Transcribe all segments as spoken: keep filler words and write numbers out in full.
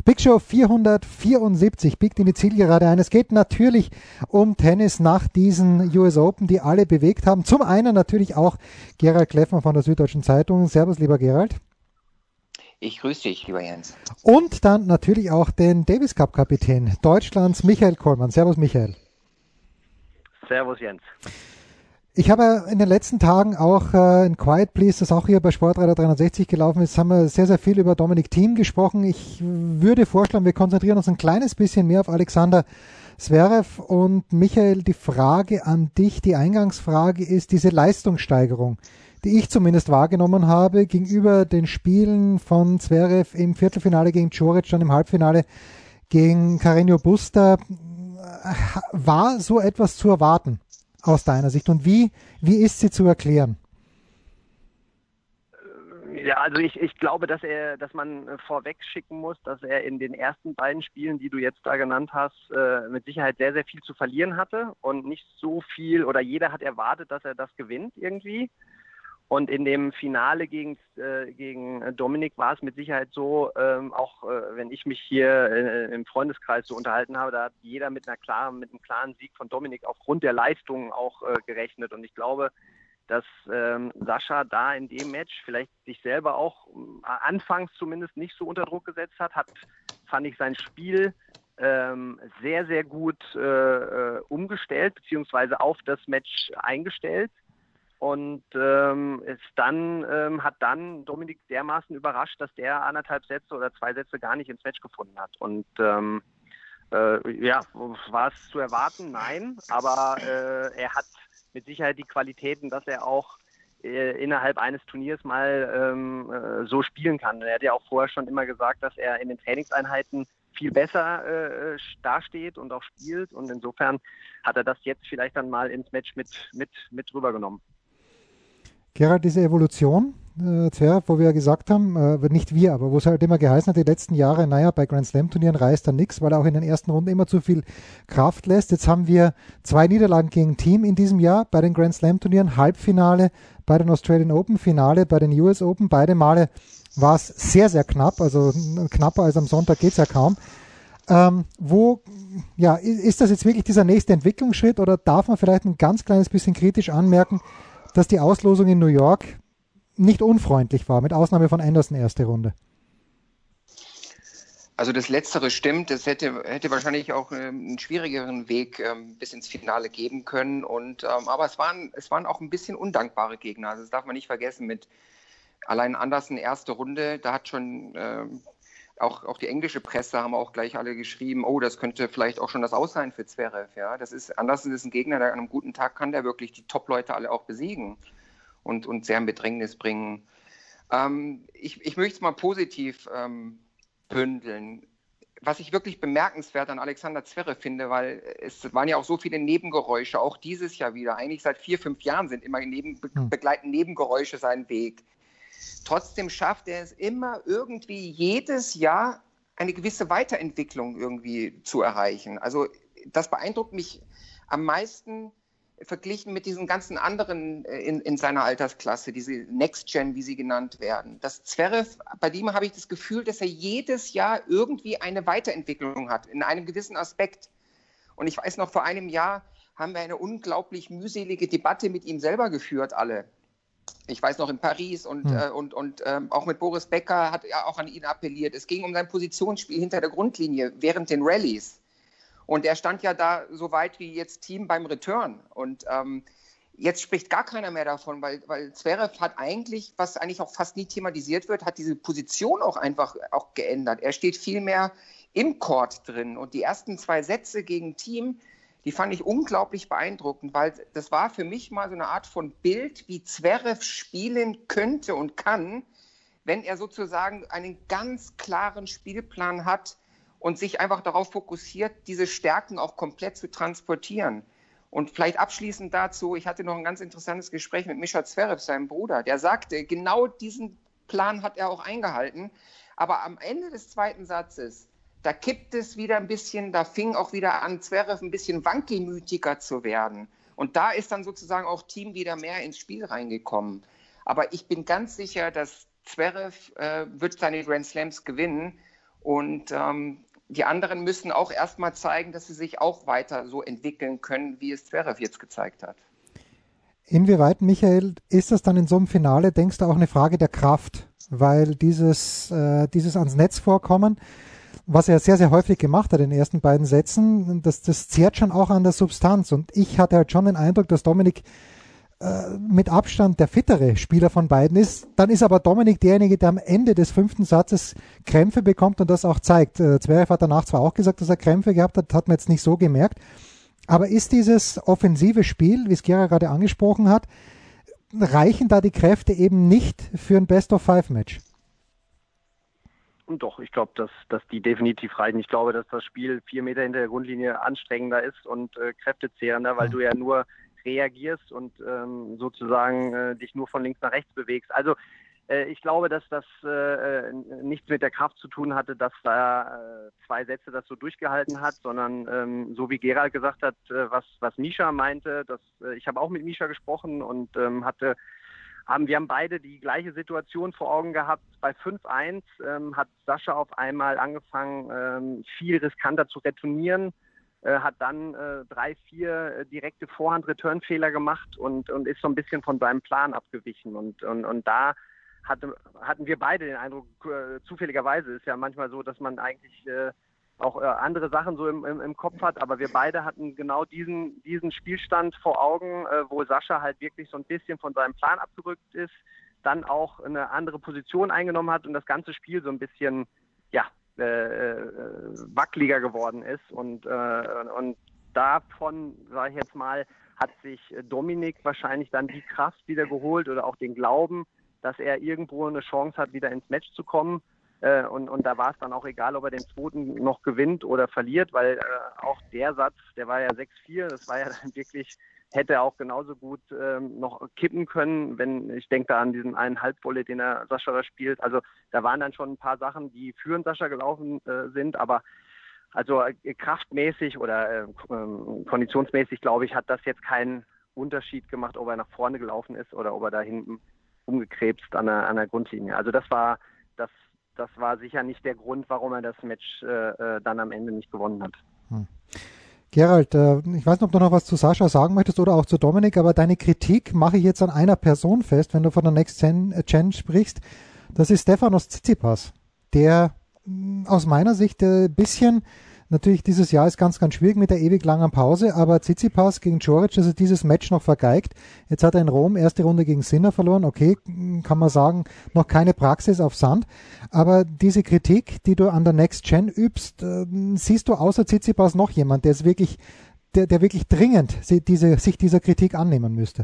Big Show vierhundertvierundsiebzig biegt in die Zielgerade ein. Es geht natürlich um Tennis nach diesen U S Open, die alle bewegt haben. Zum einen natürlich auch Gerald Kleffmann von der Süddeutschen Zeitung. Servus, lieber Gerald. Ich grüße dich, lieber Jens. Und dann natürlich auch den Davis Cup Kapitän Deutschlands, Michael Kollmann. Servus, Michael. Servus, Jens. Ich habe in den letzten Tagen auch äh, in Quiet Please, das auch hier bei Sportradar dreihundertsechzig gelaufen ist, haben wir sehr, sehr viel über Dominic Thiem gesprochen. Ich würde vorschlagen, wir konzentrieren uns ein kleines bisschen mehr auf Alexander Zverev. Und Michael, die Frage an dich, die Eingangsfrage ist diese Leistungssteigerung, die ich zumindest wahrgenommen habe, gegenüber den Spielen von Zverev im Viertelfinale gegen Djoric, dann im Halbfinale gegen Carreño Busta. War so etwas zu erwarten aus deiner Sicht und wie, wie ist sie zu erklären? Ja, also ich, ich glaube, dass er, dass man vorweg schicken muss, dass er in den ersten beiden Spielen, die du jetzt da genannt hast, äh, mit Sicherheit sehr, sehr viel zu verlieren hatte und nicht so viel, oder jeder hat erwartet, dass er das gewinnt irgendwie. Und in dem Finale gegen, äh, gegen Dominik war es mit Sicherheit so, ähm, auch äh, wenn ich mich hier äh, im Freundeskreis so unterhalten habe, da hat jeder mit einer klaren, mit einem klaren Sieg von Dominik aufgrund der Leistung auch äh, gerechnet. Und ich glaube, dass ähm, Sascha da in dem Match vielleicht sich selber auch äh, anfangs zumindest nicht so unter Druck gesetzt hat, hat, fand ich sein Spiel ähm, sehr, sehr gut äh, äh, umgestellt, beziehungsweise auf das Match eingestellt. Und ähm, ist dann ähm, hat dann Dominik dermaßen überrascht, dass der anderthalb Sätze oder zwei Sätze gar nicht ins Match gefunden hat. Und ähm, äh, ja, war es zu erwarten? Nein. Aber äh, er hat mit Sicherheit die Qualitäten, dass er auch äh, innerhalb eines Turniers mal ähm, äh, so spielen kann. Er hat ja auch vorher schon immer gesagt, dass er in den Trainingseinheiten viel besser äh, dasteht und auch spielt. Und insofern hat er das jetzt vielleicht dann mal ins Match mit, mit, mit rübergenommen. Gerald, diese Evolution, äh, Zverev, wo wir ja gesagt haben, äh, nicht wir, aber wo es halt immer geheißen hat, die letzten Jahre, naja, bei Grand Slam Turnieren reißt er nichts, weil er auch in den ersten Runden immer zu viel Kraft lässt. Jetzt haben wir zwei Niederlagen gegen Thiem in diesem Jahr bei den Grand Slam Turnieren, Halbfinale bei den Australian Open, Finale bei den U S Open. Beide Male war es sehr, sehr knapp, also knapper als am Sonntag geht es ja kaum. Ähm, wo, ja, ist das jetzt wirklich dieser nächste Entwicklungsschritt oder darf man vielleicht ein ganz kleines bisschen kritisch anmerken, dass die Auslosung in New York nicht unfreundlich war, mit Ausnahme von Anderson erste Runde? Also das Letztere stimmt, es hätte, hätte wahrscheinlich auch einen schwierigeren Weg ähm, bis ins Finale geben können. Und, ähm, aber es waren, es waren auch ein bisschen undankbare Gegner, also das darf man nicht vergessen. Mit allein Anderson erste Runde, da hat schon ähm, auch, auch die englische Presse haben auch gleich alle geschrieben, oh, das könnte vielleicht auch schon das Aus sein für Zverev. Ja? Das ist, Anderson ist ein Gegner, der an einem guten Tag kann der wirklich die Top-Leute alle auch besiegen und, und sehr in Bedrängnis bringen. Ähm, ich, ich möchte es mal positiv ähm, bündeln. Was ich wirklich bemerkenswert an Alexander Zverev finde, weil es waren ja auch so viele Nebengeräusche, auch dieses Jahr wieder, eigentlich seit vier, fünf Jahren sind immer neben, begleiten Nebengeräusche seinen Weg. Trotzdem schafft er es immer irgendwie jedes Jahr eine gewisse Weiterentwicklung irgendwie zu erreichen. Also das beeindruckt mich am meisten verglichen mit diesen ganzen anderen in, in seiner Altersklasse, diese Next Gen, wie sie genannt werden. Das Zverev, bei dem habe ich das Gefühl, dass er jedes Jahr irgendwie eine Weiterentwicklung hat, in einem gewissen Aspekt. Und ich weiß noch, vor einem Jahr haben wir eine unglaublich mühselige Debatte mit ihm selber geführt, alle. Ich weiß noch in Paris und, mhm. äh, und, und ähm, auch mit Boris Becker hat er auch an ihn appelliert. Es ging um sein Positionsspiel hinter der Grundlinie während den Rallyes. Und er stand ja da so weit wie jetzt Thiem beim Return. Und ähm, jetzt spricht gar keiner mehr davon, weil, weil Zverev hat eigentlich, was eigentlich auch fast nie thematisiert wird, hat diese Position auch einfach auch geändert. Er steht viel mehr im Court drin. Und die ersten zwei Sätze gegen Thiem, die fand ich unglaublich beeindruckend, weil das war für mich mal so eine Art von Bild, wie Zverev spielen könnte und kann, wenn er sozusagen einen ganz klaren Spielplan hat und sich einfach darauf fokussiert, diese Stärken auch komplett zu transportieren. Und vielleicht abschließend dazu, ich hatte noch ein ganz interessantes Gespräch mit Mischa Zverev, seinem Bruder, der sagte, genau diesen Plan hat er auch eingehalten, aber am Ende des zweiten Satzes, da kippt es wieder ein bisschen, da fing auch wieder an, Zverev ein bisschen wankelmütiger zu werden. Und da ist dann sozusagen auch Thiem wieder mehr ins Spiel reingekommen. Aber ich bin ganz sicher, dass Zverev äh, wird seine Grand Slams gewinnen. Und ähm, die anderen müssen auch erstmal zeigen, dass sie sich auch weiter so entwickeln können, wie es Zverev jetzt gezeigt hat. Inwieweit, Michael, ist das dann in so einem Finale, denkst du, auch eine Frage der Kraft? Weil dieses, äh, dieses ans Netz vorkommen, was er sehr, sehr häufig gemacht hat in den ersten beiden Sätzen, das, das zehrt schon auch an der Substanz. Und ich hatte halt schon den Eindruck, dass Dominik äh, mit Abstand der fittere Spieler von beiden ist. Dann ist aber Dominik derjenige, der am Ende des fünften Satzes Krämpfe bekommt und das auch zeigt. Äh, Zverev hat danach zwar auch gesagt, dass er Krämpfe gehabt hat, hat man jetzt nicht so gemerkt. Aber ist dieses offensive Spiel, wie es Gera gerade angesprochen hat, reichen da die Kräfte eben nicht für ein Best-of-Five-Match? Doch, ich glaube, dass, dass die definitiv reichen. Ich glaube, dass das Spiel vier Meter hinter der Grundlinie anstrengender ist und äh, kräftezehrender, weil ja. du ja nur reagierst und ähm, sozusagen äh, dich nur von links nach rechts bewegst. Also äh, ich glaube, dass das äh, nichts mit der Kraft zu tun hatte, dass da äh, zwei Sätze das so durchgehalten hat, sondern ähm, so wie Gerald gesagt hat, äh, was, was Mischa meinte, dass, äh, ich habe auch mit Mischa gesprochen und ähm, hatte Haben, wir haben beide die gleiche Situation vor Augen gehabt. Bei fünf eins ähm, hat Sascha auf einmal angefangen, ähm, viel riskanter zu retournieren, äh, hat dann äh, drei, vier äh, direkte Vorhand-Return-Fehler gemacht und, und ist so ein bisschen von seinem Plan abgewichen. Und, und, und da hatte, hatten wir beide den Eindruck, äh, zufälligerweise ist ja manchmal so, dass man eigentlich äh, auch äh, andere Sachen so im, im, im Kopf hat, aber wir beide hatten genau diesen, diesen Spielstand vor Augen, äh, wo Sascha halt wirklich so ein bisschen von seinem Plan abgerückt ist, dann auch eine andere Position eingenommen hat und das ganze Spiel so ein bisschen, ja, äh, äh, wackeliger geworden ist und, äh, und davon, sage ich jetzt mal, hat sich Dominik wahrscheinlich dann die Kraft wieder geholt oder auch den Glauben, dass er irgendwo eine Chance hat, wieder ins Match zu kommen. Äh, und, und da war es dann auch egal, ob er den zweiten noch gewinnt oder verliert, weil äh, auch der Satz, der war ja sechs vier, das war ja dann wirklich, hätte auch genauso gut ähm, noch kippen können, wenn, ich denke da an diesen einen Halbvolley, den er Sascha da spielt. Also da waren dann schon ein paar Sachen, die für den Sascha gelaufen äh, sind, aber also äh, kraftmäßig oder äh, äh, konditionsmäßig, glaube ich, hat das jetzt keinen Unterschied gemacht, ob er nach vorne gelaufen ist oder ob er da hinten umgekrebst an der, an der Grundlinie. Also das war das Das war sicher nicht der Grund, warum er das Match äh, dann am Ende nicht gewonnen hat. Hm. Gerald, äh, ich weiß nicht, ob du noch was zu Sascha sagen möchtest oder auch zu Dominik, aber deine Kritik mache ich jetzt an einer Person fest, wenn du von der Next Gen, äh, Gen sprichst. Das ist Stefanos Tsitsipas, der mh, aus meiner Sicht ein äh, bisschen, natürlich dieses Jahr ist ganz, ganz schwierig mit der ewig langen Pause, aber Tsitsipas gegen Djoric, also dieses Match noch vergeigt. Jetzt hat er in Rom erste Runde gegen Sinner verloren. Okay, kann man sagen, noch keine Praxis auf Sand. Aber diese Kritik, die du an der Next Gen übst, äh, siehst du außer Tsitsipas noch jemand, der es wirklich, der, der wirklich dringend diese, sich dieser Kritik annehmen müsste?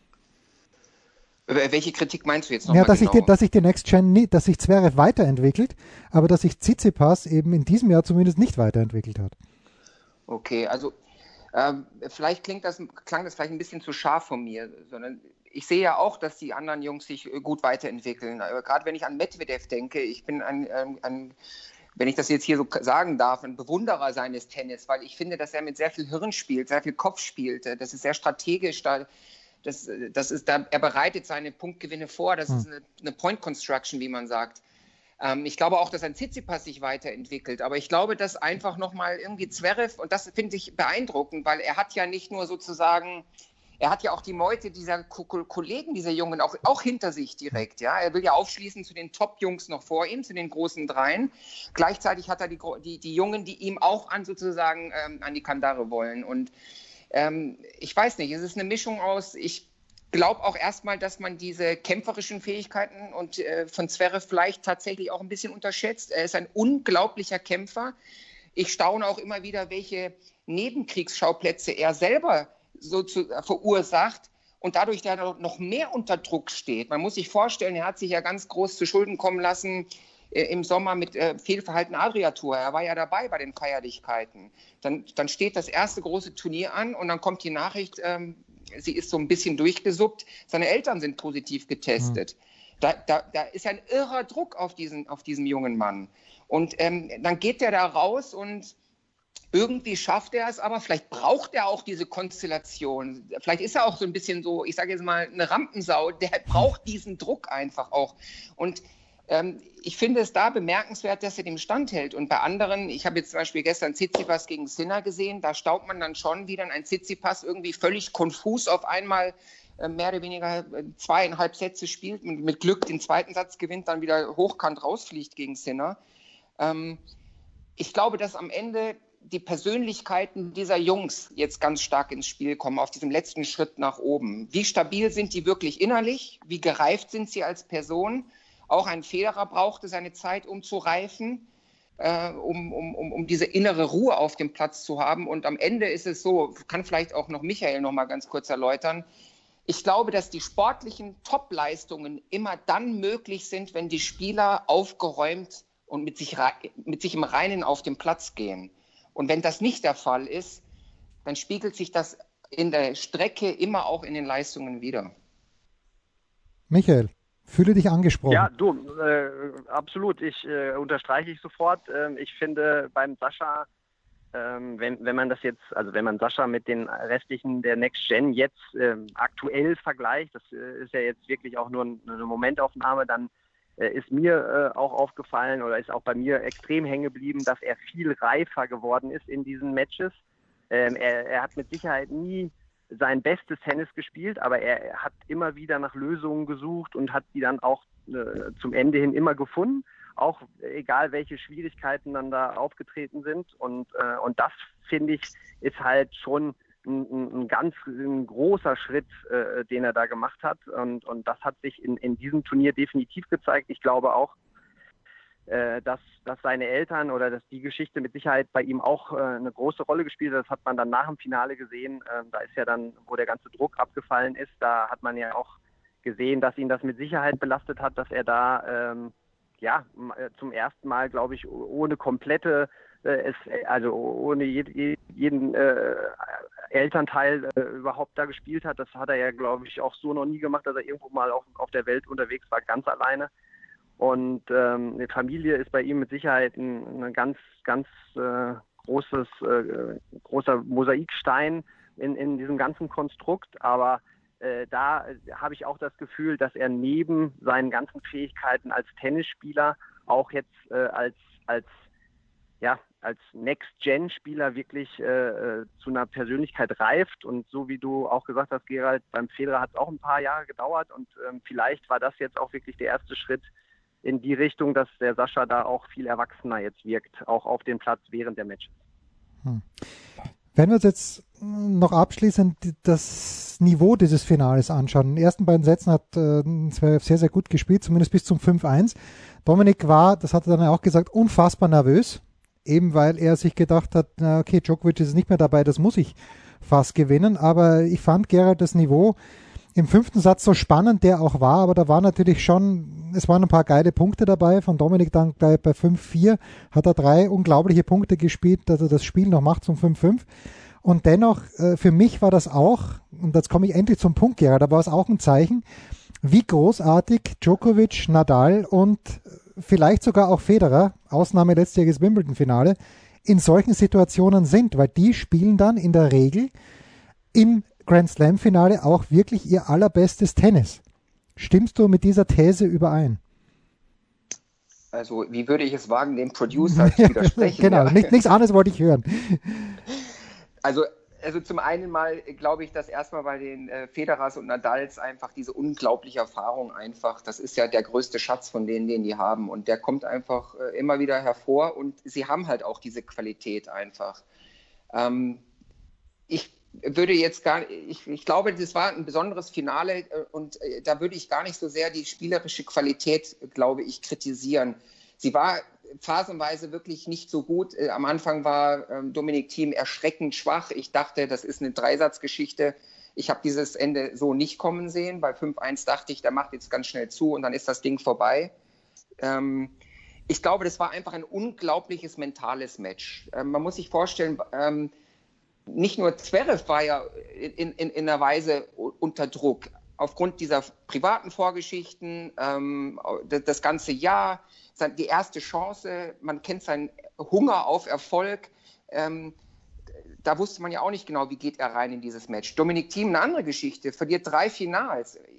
Welche Kritik meinst du jetzt noch Ja, mal dass, genau? ich die, dass sich die Next Gen nie, dass sich Zverev weiterentwickelt, aber dass sich Tsitsipas eben in diesem Jahr zumindest nicht weiterentwickelt hat. Okay, also ähm, vielleicht klingt das, klang das vielleicht ein bisschen zu scharf von mir, sondern ich sehe ja auch, dass die anderen Jungs sich gut weiterentwickeln. Aber gerade wenn ich an Medvedev denke, ich bin ein, ein, ein, wenn ich das jetzt hier so sagen darf, ein Bewunderer seines Tennis, weil ich finde, dass er mit sehr viel Hirn spielt, sehr viel Kopf spielt. Das ist sehr strategisch da. Das, das ist da, er bereitet seine Punktgewinne vor. Das hm. ist eine, eine Point Construction, wie man sagt. Ähm, ich glaube auch, dass ein Tsitsipas sich weiterentwickelt. Aber ich glaube, dass einfach nochmal irgendwie Zverev, und das finde ich beeindruckend, weil er hat ja nicht nur sozusagen, er hat ja auch die Meute dieser Ko- Kollegen, dieser Jungen, auch, auch hinter sich direkt. Ja? Er will ja aufschließen zu den Top-Jungs noch vor ihm, zu den großen Dreien. Gleichzeitig hat er die, die, die Jungen, die ihm auch an sozusagen ähm, an die Kandare wollen. Und Ähm, ich weiß nicht, es ist eine Mischung aus, ich glaube auch erstmal, dass man diese kämpferischen Fähigkeiten und äh, von Zverev vielleicht tatsächlich auch ein bisschen unterschätzt. Er ist ein unglaublicher Kämpfer. Ich staune auch immer wieder, welche Nebenkriegsschauplätze er selber so zu, äh, verursacht und dadurch der noch mehr unter Druck steht. Man muss sich vorstellen, er hat sich ja ganz groß zu Schulden kommen lassen im Sommer mit äh, Fehlverhalten Adria Tour. Er war ja dabei bei den Feierlichkeiten. Dann, dann steht das erste große Turnier an und dann kommt die Nachricht, ähm, sie ist so ein bisschen durchgesuppt, seine Eltern sind positiv getestet. Mhm. Da, da, da ist ein irrer Druck auf diesen, auf diesen jungen Mann. Und ähm, dann geht der da raus und irgendwie schafft er es, aber vielleicht braucht er auch diese Konstellation. Vielleicht ist er auch so ein bisschen so, ich sage jetzt mal, eine Rampensau, der braucht diesen Druck einfach auch. Und Ähm, ich finde es da bemerkenswert, dass er dem standhält. Und bei anderen, ich habe jetzt zum Beispiel gestern Tsitsipas gegen Sinner gesehen, da staubt man dann schon, wie dann ein Tsitsipas irgendwie völlig konfus auf einmal äh, mehr oder weniger äh, zweieinhalb Sätze spielt, mit, mit Glück den zweiten Satz gewinnt, dann wieder hochkant rausfliegt gegen Sinner. Ähm, ich glaube, dass am Ende die Persönlichkeiten dieser Jungs jetzt ganz stark ins Spiel kommen, auf diesem letzten Schritt nach oben. Wie stabil sind die wirklich innerlich? Wie gereift sind sie als Person? Auch ein Federer brauchte seine Zeit, um zu reifen, äh, um, um, um, um diese innere Ruhe auf dem Platz zu haben. Und am Ende ist es so, kann vielleicht auch noch Michael noch mal ganz kurz erläutern, ich glaube, dass die sportlichen Top-Leistungen immer dann möglich sind, wenn die Spieler aufgeräumt und mit sich, mit sich im Reinen auf den Platz gehen. Und wenn das nicht der Fall ist, dann spiegelt sich das in der Strecke immer auch in den Leistungen wider. Michael, fühle dich angesprochen. Ja, du, äh, absolut. Ich äh, unterstreiche ich sofort. Ähm, ich finde beim Sascha, ähm, wenn, wenn man das jetzt, also wenn man Sascha mit den restlichen der Next Gen jetzt ähm, aktuell vergleicht, das äh, ist ja jetzt wirklich auch nur eine Momentaufnahme, dann äh, ist mir äh, auch aufgefallen oder ist auch bei mir extrem hängen geblieben, dass er viel reifer geworden ist in diesen Matches. Ähm, er, er hat mit Sicherheit nie sein bestes Tennis gespielt, aber er hat immer wieder nach Lösungen gesucht und hat die dann auch äh, zum Ende hin immer gefunden, auch egal welche Schwierigkeiten dann da aufgetreten sind. Und, äh, und das, finde ich, ist halt schon ein, ein ganz ein großer Schritt, äh, den er da gemacht hat. Und, und das hat sich in, in diesem Turnier definitiv gezeigt. Ich glaube auch, äh, dass, dass seine Eltern oder dass die Geschichte mit Sicherheit bei ihm auch äh, eine große Rolle gespielt hat. Das hat man dann nach dem Finale gesehen. Ähm, da ist ja dann, wo der ganze Druck abgefallen ist, da hat man ja auch gesehen, dass ihn das mit Sicherheit belastet hat, dass er da ähm, ja zum ersten Mal, glaube ich, ohne komplette, äh, es, also ohne je, jeden äh, Elternteil äh, überhaupt da gespielt hat. Das hat er ja, glaube ich, auch so noch nie gemacht, dass er irgendwo mal auf, auf der Welt unterwegs war, ganz alleine. Und ähm, eine Familie ist bei ihm mit Sicherheit ein, ein ganz, ganz äh, großes, äh, großer Mosaikstein in, in diesem ganzen Konstrukt. Aber äh, da habe ich auch das Gefühl, dass er neben seinen ganzen Fähigkeiten als Tennisspieler auch jetzt äh, als, als, ja, als Next-Gen-Spieler wirklich äh, zu einer Persönlichkeit reift. Und so wie du auch gesagt hast, Gerald, beim Federer hat es auch ein paar Jahre gedauert. Und ähm, vielleicht war das jetzt auch wirklich der erste Schritt in die Richtung, dass der Sascha da auch viel erwachsener jetzt wirkt, auch auf dem Platz während der Matches. Hm. Wenn wir uns jetzt noch abschließend das Niveau dieses Finales anschauen. In den ersten beiden Sätzen hat äh, Zverev sehr, sehr gut gespielt, zumindest bis zum fünf eins. Dominik war, das hat er dann auch gesagt, unfassbar nervös, eben weil er sich gedacht hat, na okay, Djokovic ist nicht mehr dabei, das muss ich fast gewinnen. Aber ich fand, Gerald, das Niveau im fünften Satz, so spannend der auch war, aber da war natürlich schon, es waren ein paar geile Punkte dabei. Von Dominik dann gleich bei fünf vier hat er drei unglaubliche Punkte gespielt, dass er das Spiel noch macht zum fünf fünf. Und dennoch, äh, für mich war das auch, und jetzt komme ich endlich zum Punkt, Gerhard, da war es auch ein Zeichen, wie großartig Djokovic, Nadal und vielleicht sogar auch Federer, Ausnahme letztjähriges Wimbledon-Finale, in solchen Situationen sind, weil die spielen dann in der Regel im Grand Slam-Finale auch wirklich ihr allerbestes Tennis. Stimmst du mit dieser These überein? Also, wie würde ich es wagen, dem Producer zu widersprechen? Genau, ja. Nicht, nichts anderes wollte ich hören. Also, also zum einen mal glaube ich, dass erstmal bei den äh, Federers und Nadals einfach diese unglaubliche Erfahrung einfach, das ist ja der größte Schatz von denen, den die haben. Und der kommt einfach äh, immer wieder hervor und sie haben halt auch diese Qualität einfach. Ähm, ich würde jetzt gar ich, ich glaube, das war ein besonderes Finale äh, und äh, da würde ich gar nicht so sehr die spielerische Qualität, glaube ich, kritisieren. Sie war phasenweise wirklich nicht so gut. Äh, am Anfang war ähm, Dominic Thiem erschreckend schwach. Ich dachte, das ist eine Dreisatzgeschichte. Ich habe dieses Ende so nicht kommen sehen. Bei fünf eins dachte ich, der macht jetzt ganz schnell zu und dann ist das Ding vorbei. Ähm, ich glaube, das war einfach ein unglaubliches mentales Match. Ähm, man muss sich vorstellen, ähm, nicht nur Zverev war ja in, in, in einer Weise unter Druck. Aufgrund dieser privaten Vorgeschichten, ähm, das, das ganze Jahr, die erste Chance, man kennt seinen Hunger auf Erfolg. Ähm, da wusste man ja auch nicht genau, wie geht er rein in dieses Match. Dominic Thiem, eine andere Geschichte, verliert drei Finals.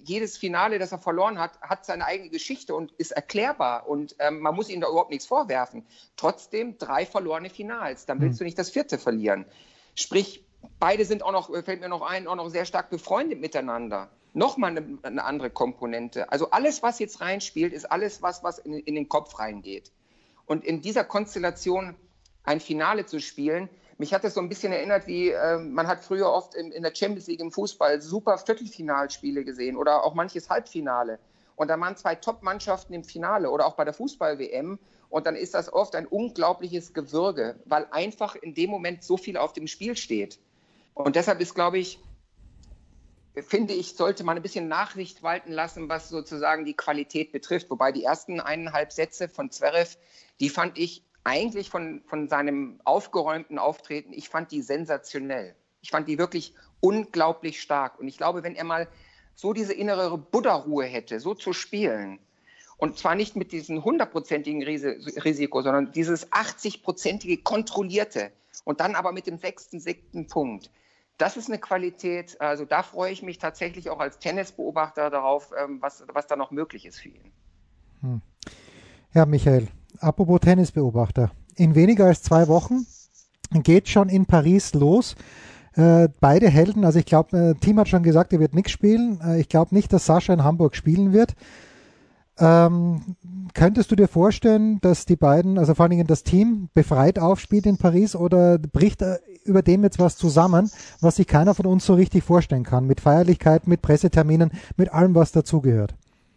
jedes Finale, das er verloren hat, hat seine eigene Geschichte und ist erklärbar und ähm, man muss ihm da überhaupt nichts vorwerfen. Trotzdem drei verlorene Finals, dann willst hm. du nicht das vierte verlieren. Sprich, beide sind auch noch, fällt mir noch ein, auch noch sehr stark befreundet miteinander. Nochmal eine, eine andere Komponente. Also alles, was jetzt reinspielt, ist alles, was, was in, in den Kopf reingeht. Und in dieser Konstellation ein Finale zu spielen, mich hat das so ein bisschen erinnert, wie äh, man hat früher oft in, in der Champions League im Fußball super Viertelfinalspiele gesehen oder auch manches Halbfinale. Und da waren zwei Top-Mannschaften im Finale oder auch bei der Fußball-W M. Und dann ist das oft ein unglaubliches Gewürge, weil einfach in dem Moment so viel auf dem Spiel steht. Und deshalb ist, glaube ich, finde ich, sollte man ein bisschen Nachsicht walten lassen, was sozusagen die Qualität betrifft. Wobei die ersten eineinhalb Sätze von Zverev, die fand ich eigentlich von, von seinem aufgeräumten Auftreten, ich fand die sensationell. Ich fand die wirklich unglaublich stark. Und ich glaube, wenn er mal so diese innere Buddha-Ruhe hätte, so zu spielen, und zwar nicht mit diesem hundertprozentigen Risiko, sondern dieses achtzigprozentige kontrollierte und dann aber mit dem sechsten, siebten Punkt. Das ist eine Qualität, also da freue ich mich tatsächlich auch als Tennisbeobachter darauf, was, was da noch möglich ist für ihn. Hm. Ja, Michael, apropos Tennisbeobachter. In weniger als zwei Wochen geht schon in Paris los. Äh, beide Helden, also ich glaube, äh, Tim hat schon gesagt, er wird nichts spielen. Äh, ich glaube nicht, dass Sascha in Hamburg spielen wird. Ähm, könntest du dir vorstellen, dass die beiden, also vor allen Dingen das Team, befreit aufspielt in Paris oder bricht äh, über dem jetzt was zusammen, was sich keiner von uns so richtig vorstellen kann, mit Feierlichkeiten, mit Presseterminen, mit allem, was dazugehört?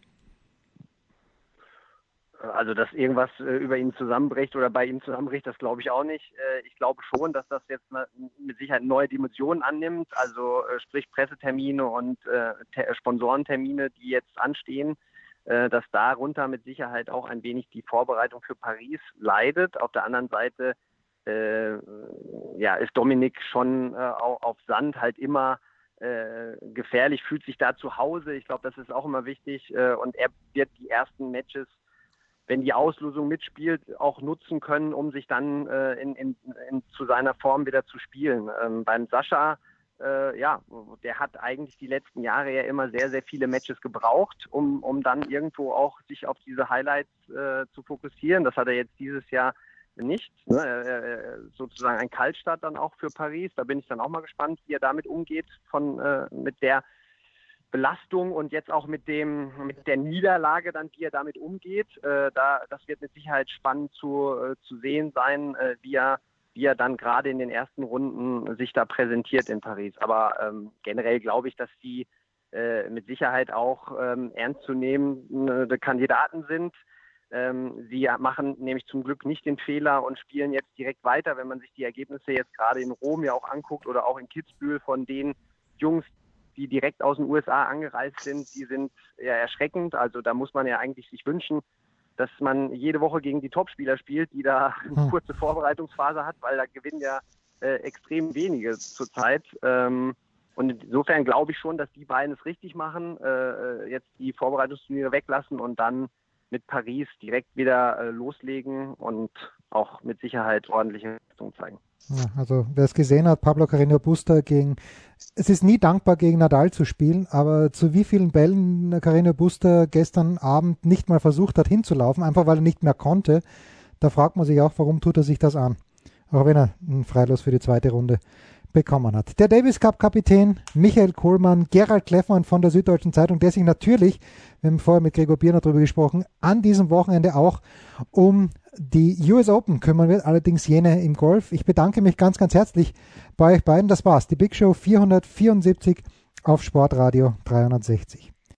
Also, dass irgendwas äh, über ihn zusammenbricht oder bei ihm zusammenbricht, das glaube ich auch nicht. Äh, ich glaube schon, dass das jetzt eine, mit Sicherheit neue Dimensionen annimmt, also äh, sprich Pressetermine und äh, te- Sponsorentermine, die jetzt anstehen, äh, dass darunter mit Sicherheit auch ein wenig die Vorbereitung für Paris leidet. Auf der anderen Seite äh, ja, ist Dominik schon äh, auf, auf Sand halt immer äh, gefährlich, fühlt sich da zu Hause. Ich glaube, das ist auch immer wichtig äh, und er wird die ersten Matches, wenn die Auslosung mitspielt, auch nutzen können, um sich dann äh, in, in, in, zu seiner Form wieder zu spielen. Ähm, beim Sascha, äh, ja, der hat eigentlich die letzten Jahre ja immer sehr, sehr viele Matches gebraucht, um, um dann irgendwo auch sich auf diese Highlights äh, zu fokussieren. Das hat er jetzt dieses Jahr nicht. Ne? Äh, sozusagen ein Kaltstart dann auch für Paris. Da bin ich dann auch mal gespannt, wie er damit umgeht, von äh, mit der Belastung und jetzt auch mit dem mit der Niederlage dann, wie er damit umgeht. Äh, da, das wird mit Sicherheit spannend zu, äh, zu sehen sein, äh, wie er wie er dann gerade in den ersten Runden sich da präsentiert in Paris. Aber ähm, generell glaube ich, dass die äh, mit Sicherheit auch ähm, ernstzunehmende Kandidaten sind. Ähm, sie machen nämlich zum Glück nicht den Fehler und spielen jetzt direkt weiter, wenn man sich die Ergebnisse jetzt gerade in Rom ja auch anguckt oder auch in Kitzbühel von den Jungs, die direkt aus den U S A angereist sind, die sind ja erschreckend. Also da muss man ja eigentlich sich wünschen, dass man jede Woche gegen die Topspieler spielt, die da eine kurze Vorbereitungsphase hat, weil da gewinnen ja äh, extrem wenige zurzeit. Ähm, und insofern glaube ich schon, dass die beiden es richtig machen, äh, jetzt die Vorbereitungsturniere weglassen und dann mit Paris direkt wieder äh, loslegen und auch mit Sicherheit ordentliche Leistung zeigen. Ja, also wer es gesehen hat, Pablo Carreño Busta gegen, es ist nie dankbar gegen Nadal zu spielen, aber zu wie vielen Bällen Carreño Busta gestern Abend nicht mal versucht hat hinzulaufen, einfach weil er nicht mehr konnte, da fragt man sich auch, warum tut er sich das an, auch wenn er einen Freilos für die zweite Runde bekommen hat. Der Davis Cup Kapitän Michael Kohlmann, Gerald Kleffmann von der Süddeutschen Zeitung, der sich natürlich, wir haben vorher mit Gregor Bierner darüber gesprochen, an diesem Wochenende auch um die U S Open kümmern wird, allerdings jene im Golf. Ich bedanke mich ganz, ganz herzlich bei euch beiden. Das war's, die Big Show vierhundertvierundsiebzig auf Sportradio dreihundertsechzig.